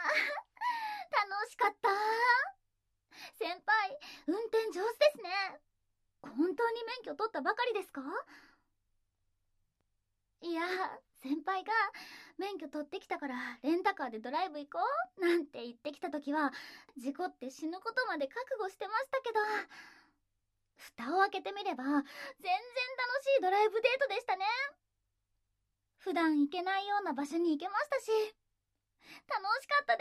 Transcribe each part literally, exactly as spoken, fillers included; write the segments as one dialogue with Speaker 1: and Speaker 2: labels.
Speaker 1: 楽しかった。先輩、運転上手ですね。本当に免許取ったばかりですか？いや、先輩が免許取ってきたからレンタカーでドライブ行こうなんて言ってきた時は、事故って死ぬことまで覚悟してましたけど、蓋を開けてみれば全然楽しいドライブデートでしたね。普段行けないような場所に行けましたし、楽しかったです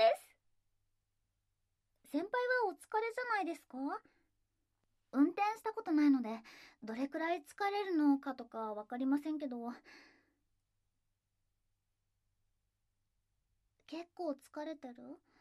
Speaker 1: 。先輩はお疲れじゃないですか？運転したことないのでどれくらい疲れるのかとかわかりませんけど、結構疲れてる？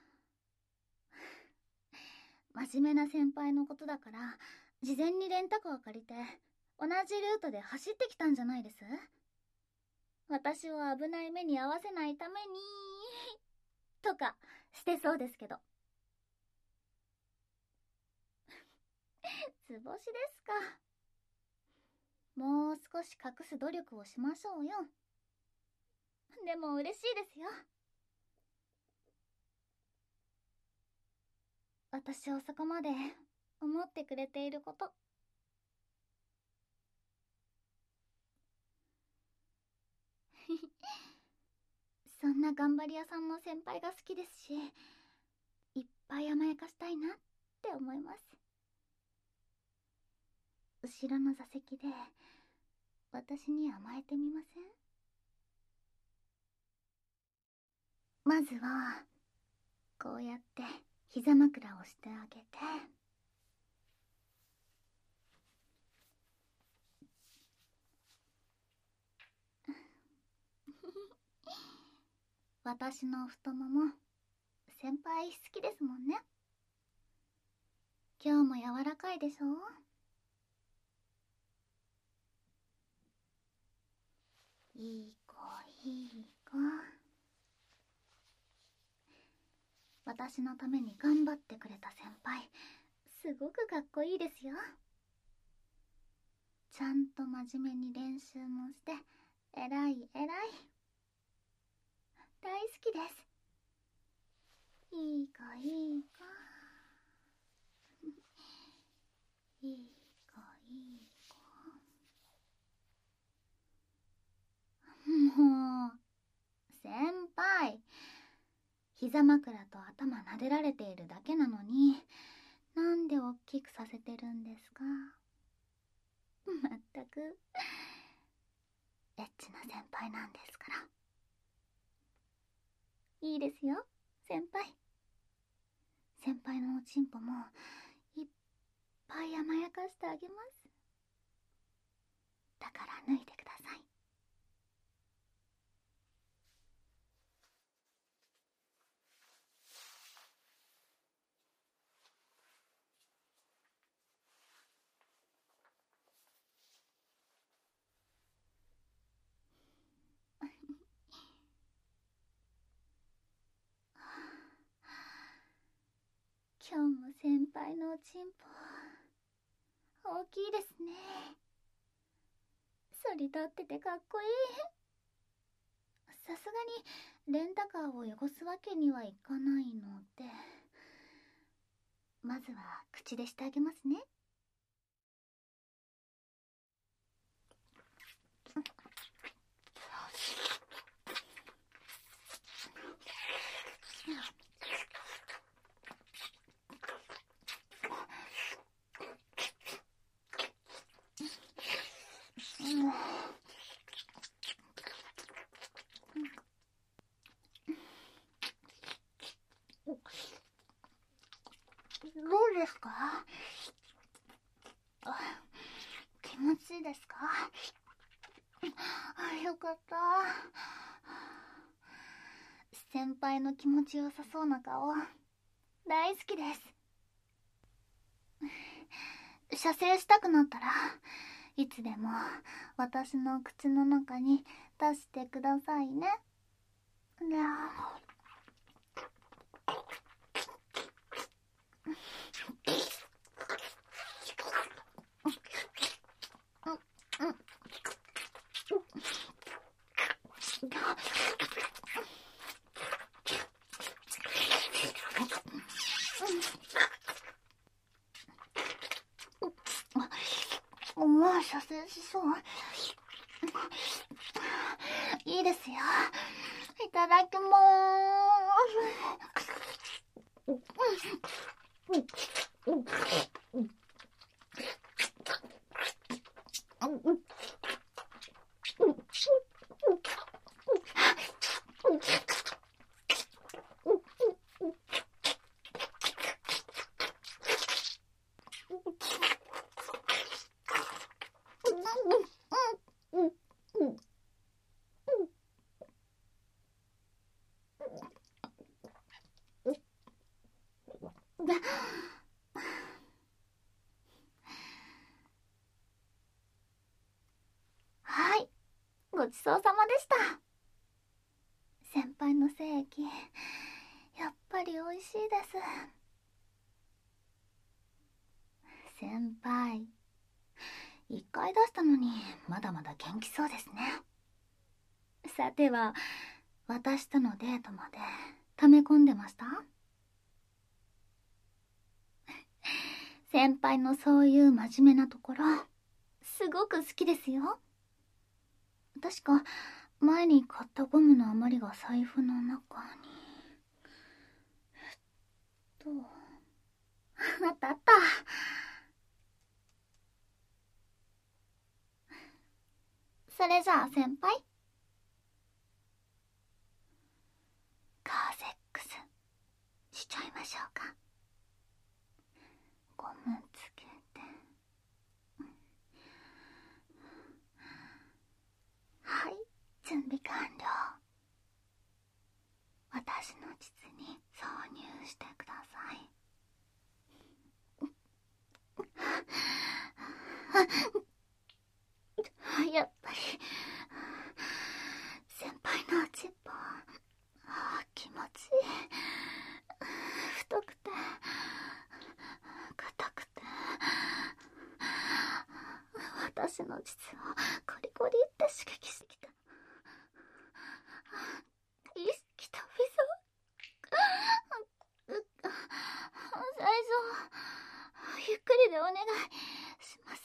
Speaker 1: 真面目な先輩のことだから、事前にレンタカー借りて同じルートで走ってきたんじゃないです？私を危ない目に遭わせないためにとかしてそうですけど。図星ですか。もう少し隠す努力をしましょうよ。でも嬉しいですよ。私をそこまで思ってくれていること。そんな頑張り屋さんの先輩が好きですし、いっぱい甘やかしたいなって思います。後ろの座席で私に甘えてみません？まずはこうやって膝枕をしてあげて、私の太もも先輩好きですもんね。今日も柔らかいでしょ？いい子いい子。私のために頑張ってくれた先輩、すごくかっこいいですよ。ちゃんと真面目に練習もして、えらいえらい。大好きです。いい子いい子。いい子いい子。もう、先輩。膝枕と頭撫でられているだけなのに、なんで大きくさせてるんですか？まったく、エッチな先輩なんですから。いいですよ、先輩。先輩のおちんぽもいっぱい甘やかしてあげます。だから脱いでください。今日も先輩のおちんぽ大きいですね。反り立っててかっこいい。さすがにレンタカーを汚すわけにはいかないので、まずは口でしてあげますね。どうですか？気持ちいいですか？あ、よかった。先輩の気持ちよさそうな顔大好きです。射精したくなったらいつでも私の口の中に出してくださいね。では射精しそう。いいですよ。いただきまーはい、ごちそうさまでした。先輩の精液、やっぱり美味しいです。先輩、一回出したのにまだまだ元気そうですね。さては、私とのデートまで溜め込んでました？先輩のそういう真面目なところ、すごく好きですよ。確か、前に買ったゴムの余りが財布の中に。えっと、あったあった。それじゃあ先輩、カーセックスしちゃいましょうか。ゴムつけて、はい、準備完了。私の膣に挿入してください。やっぱり先輩のおちっぽ、あー気持ちいい。太くて硬くて、私の膣をコリコリって刺激してきた。意識飛びそう。最初ゆっくりでお願いします。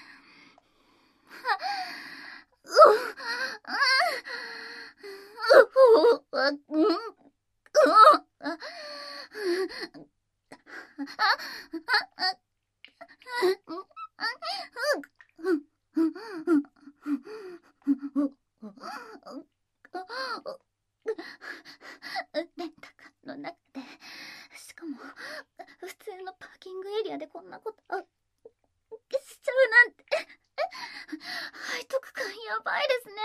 Speaker 1: レンタカーの中で、しかも普通のパーキングエリアでこんなことしちゃうなんて、背徳感やばいですね。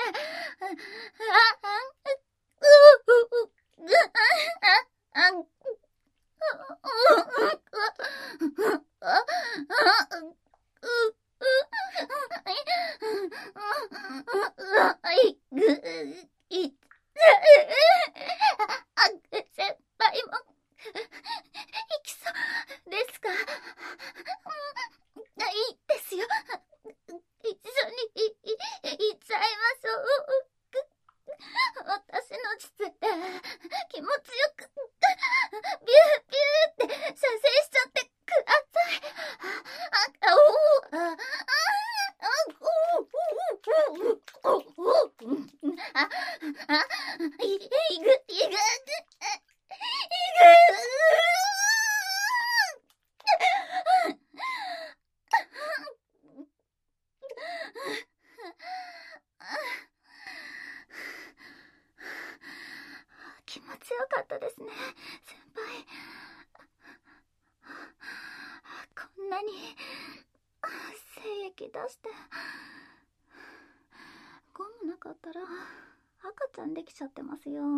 Speaker 1: 先輩も行きそうですか？いいですよ。一緒にいいっちゃいましょう。私の膣で気持ちよくビュービューって射精しちゃってください。あ、おー、あ、あ、あ、い、いぐ、いぐ、いぐ、気持ちよかったですね、先輩。こんなに精液出してゴムなかったら赤ちゃんできちゃってますよ。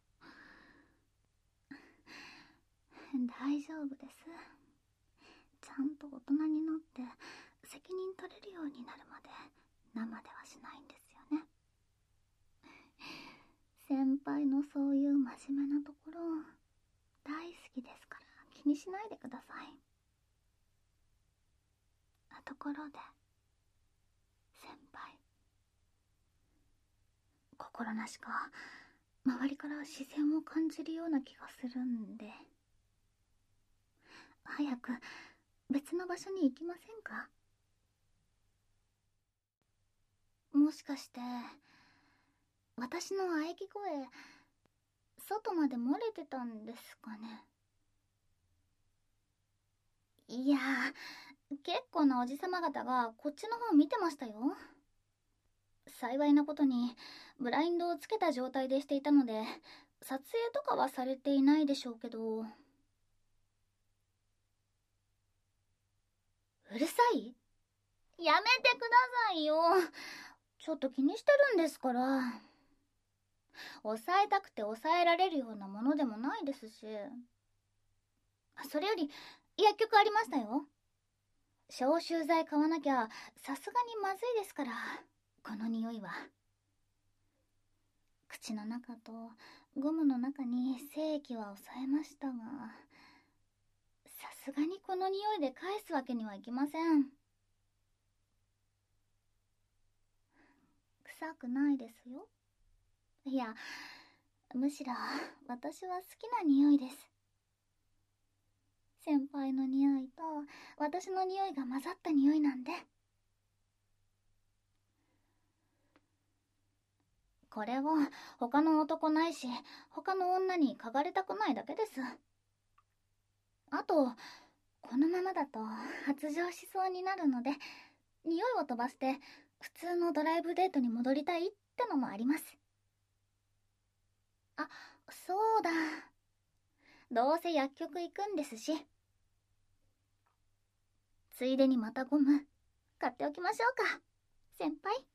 Speaker 1: 大丈夫です。ちゃんと大人になって責任取れるようになるまで生ではしないんですよね。先輩のそういう真面目なところ大好きですから気にしないでください。ところで先輩、心なしか周りから視線を感じるような気がするんで、早く別の場所に行きませんか？ もしかして私の喘ぎ声外まで漏れてたんですかね。いやー、結構なおじさま方がこっちの方見てましたよ。幸いなことにブラインドをつけた状態でしていたので撮影とかはされていないでしょうけど。うるさい？やめてくださいよ。ちょっと気にしてるんですから。抑えたくて抑えられるようなものでもないですし。それより薬局ありましたよ。消臭剤買わなきゃさすがにまずいですから、この匂いは。口の中とゴムの中に精液は抑えましたが、さすがにこの匂いで返すわけにはいきません。臭くないですよ。いや、むしろ私は好きな匂いです。先輩の匂いと私の匂いが混ざった匂いなんで。これは他の男ないし他の女に嗅がれたくないだけです。あとこのままだと発情しそうになるので、匂いを飛ばして普通のドライブデートに戻りたいってのもあります。あ、そうだ、どうせ薬局行くんですし、ついでにまたゴム買っておきましょうか、先輩。